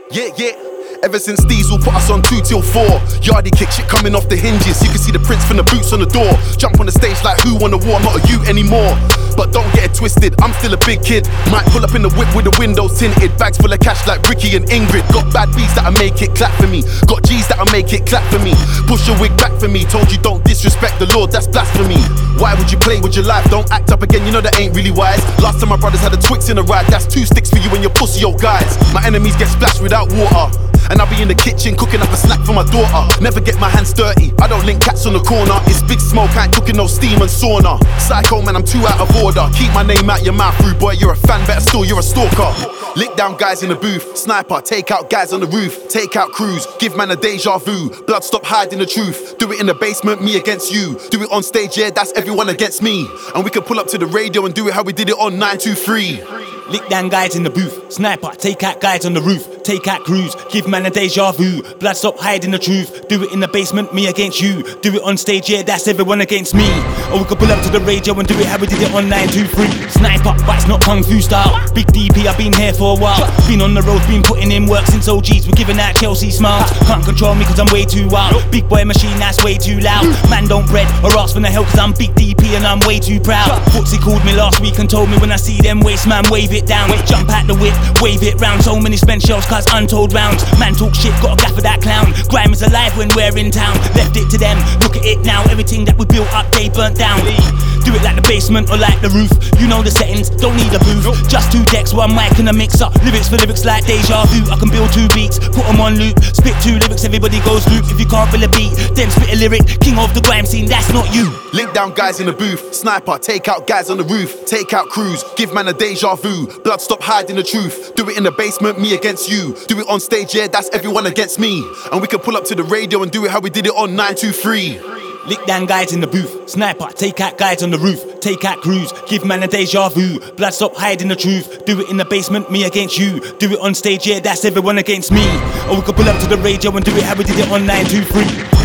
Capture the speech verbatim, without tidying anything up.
Yeah, yeah. Ever since Diesel put us on two till four. Yardie kick shit coming off the hinges. You can see the prints from the boots on the door. Jump on the stage like who won the war, not a you anymore. But don't get it twisted, I'm still a big kid. Might pull up in the whip with the windows tinted. Bags full of cash like Ricky and Ingrid. Got bad beats that'll make it clap for me. Got G's that'll make it clap for me. Push your wig back for me. Told you don't disrespect the Lord, that's blasphemy. Why would you play with your life? Don't act up again, you know that ain't really wise. Last time my brothers had a Twix in a ride. That's two sticks for you and your pussy old guys. My enemies get splashed without water, and I'll be in the kitchen cooking up a snack for my daughter. Never get my hands dirty, I don't link cats on the corner. It's big smoke, I ain't cooking no steam and sauna. Psycho man, I'm too out of order. Keep my name out your mouth, rude boy, you're a fan, better still, you're a stalker. Lick down guys in the booth, sniper, take out guys on the roof. Take out crews, give man a deja vu. Blood stop hiding the truth, do it in the basement, me against you. Do it on stage, yeah, that's everyone against me. And we can pull up to the radio and do it how we did it on nine two three. Lick down guys in the booth, sniper, take out guys on the roof. Take out crews, give man a deja vu. Blood stop hiding the truth, do it in the basement, me against you. Do it on stage, yeah, that's everyone against me. Or we could pull up to the radio and do it how we did it on nine two three. Sniper, but it's not kung fu style. Big D P, I've been here for a while. Been on the road, been putting in work since O Gs. We're giving out Chelsea smiles. Can't control me cause I'm way too wild. Big boy machine, that's way too loud. Man don't bread or ask for the help cause I'm big D P and I'm way too proud. Footsie called me last week and told me when I see them waste man wave it down. Jump out the whip, wave it round. So many spent shells cause untold rounds. Man talk shit, got a gaff for that clown. Grime is alive when we're in town. Left it to them, look at it now. Everything that we built up, they burnt down. Do it like the basement or like the roof. You know the settings, don't need a booth. Just two decks, one mic and a mixer. Lyrics for lyrics like deja vu. I can build two beats, put them on loop. Spit two lyrics, everybody goes loop. If you can't feel a beat, then spit a lyric. King of the grime scene, that's not you. Link down guys in the booth, sniper, take out guys on the roof. Take out crews, give man a deja vu. Blood stop hiding the truth, do it in the basement, me against you. Do it on stage, yeah, that's everyone against me. And we can pull up to the radio and do it how we did it on nine two three. Lick down guys in the booth, sniper, take out guys on the roof. Take out crews, give man a deja vu. Blood stop hiding the truth, do it in the basement, me against you. Do it on stage, yeah, that's everyone against me. Or we could pull up to the radio and do it how we did it on nine two three.